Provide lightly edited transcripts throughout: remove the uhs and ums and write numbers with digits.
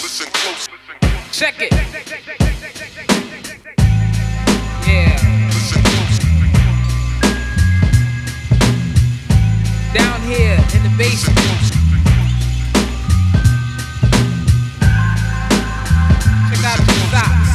Check it. Yeah. Down here in the basement. Check out the socks.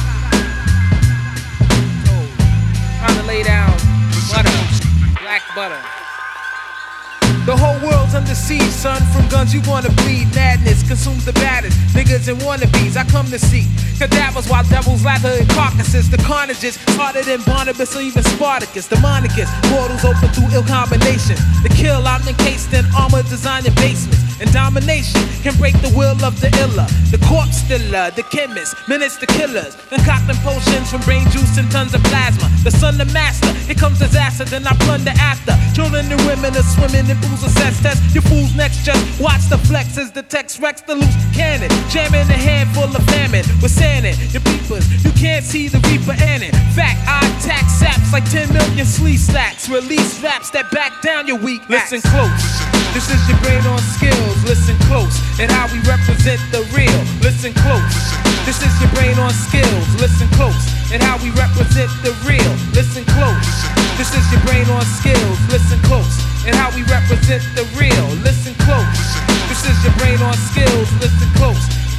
Oh, trying to lay down butter, black butter. The whole world's under siege, son. From guns you wanna bleed. Madness consumes the baddest niggas and wannabes. I come to see cadavers while devils lather in carcasses. The carnages harder than Barnabas or even Spartacus. The Monicus, portals open through ill combinations. The kill, I'm encased in armor designed in basements. And domination can break the will of the iller. The corpse stiller, the chemist, minutes the killers. Concocting potions from brain juice and tons of plasma. The son, the master, here comes disaster, then I plunder after. Children and women are swimming in pools of sex test. Your fool's next just watch the flex as the text wrecks the loose cannon. Jamming a handful of famine. We're sanding your peepers, you can't see the reaper in it. Fact, I attack saps like 10 million sleeve slacks. Release raps that back down your weak acts. Listen close. This is your brain on skills, listen close, and how we represent the real, listen close. This is your brain on skills, listen close, and how we represent the real, listen close. This is your brain on skills, listen close, and how we represent the real, listen close. This is your brain on skills, listen close.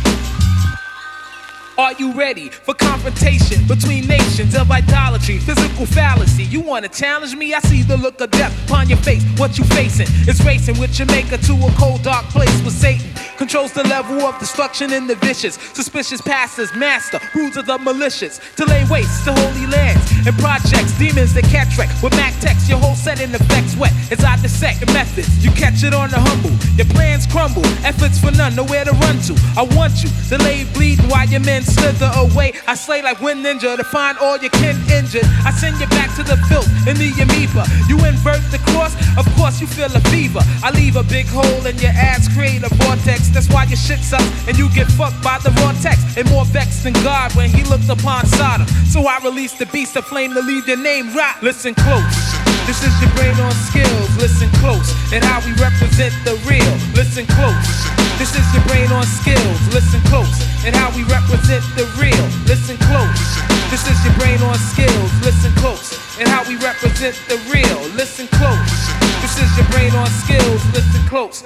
Are you ready for confrontation between nations of idolatry, physical fallacy? You wanna challenge me? I see the look of death upon your face. What you facing is racing with your maker to a cold dark place where Satan controls the level of destruction in the vicious. Suspicious pastors, master, rules of the malicious, to lay waste to holy lands and projects. Demons that catch wreck with Mac text. Your whole setting effects wet as I dissect the methods. You catch it on the humble. Your plans crumble, efforts for none, nowhere to run to. I want you to lay bleeding while your men slither away. I slay like Wind Ninja to find all your kin injured. I send you back to the filth in the amoeba. You invert the cross, of course you feel a fever. I leave a big hole in your ass, create a vortex. That's why your shit sucks and you get fucked by the raw text. And more vexed than God when he looked upon Sodom. So I release the beast of flame to leave your name rot. Listen close. This is your brain on skills, listen close, and how we represent the real, listen close. This is your brain on skills, listen close, and how we represent the real, listen close. This is your brain on skills, listen close, and how we represent the real, listen close. This is your brain on skills, listen close.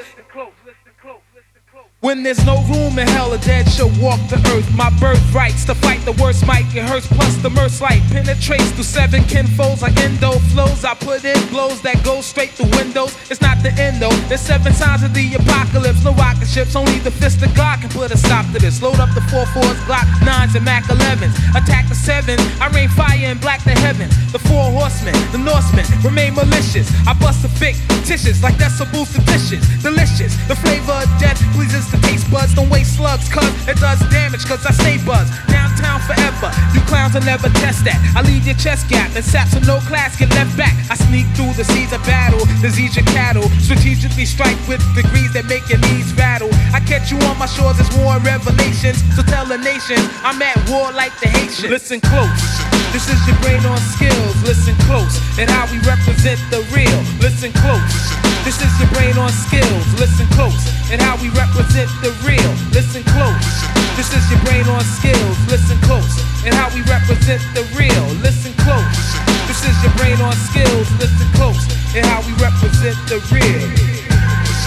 When there's no room in hell, a dead shall walk the earth. My birthrights to fight the worst might get hurts. Plus the mercy light penetrates through seven kinfolds like endo flows. I put in blows that go straight through windows. It's not the end though. There's 7 signs of the apocalypse. No rocket ships, only the fist of God can put a stop to this. Load up the 4-4s, Glock 9s, and Mac 11s. Attack the 7s. I rain fire and black the heavens. The 4 horsemen, the Norsemen remain malicious. I bust the fictitious like decibels to dishes. Delicious. The flavor of death pleases the taste buds. Don't waste slugs cause it does damage cause I stay buzzed. Downtown forever, you clowns will never test that. I leave your chest gap and saps of no class get left back. I sneak through the seas of battle, disease your cattle. Strategically strike with degrees that make your knees rattle. I catch you on my shores as war and revelations. So tell the nation I'm at war like the Haitians. Listen close. This is your brain on skills, listen close, and how we represent the real, listen close. This is your brain on skills, listen close, and how we represent the real, listen close. This is your brain on skills, listen close, and how we represent the real, listen close. This is your brain on skills, listen close, and how we represent the real.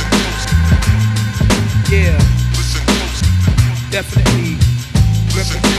Yeah, definitely represent.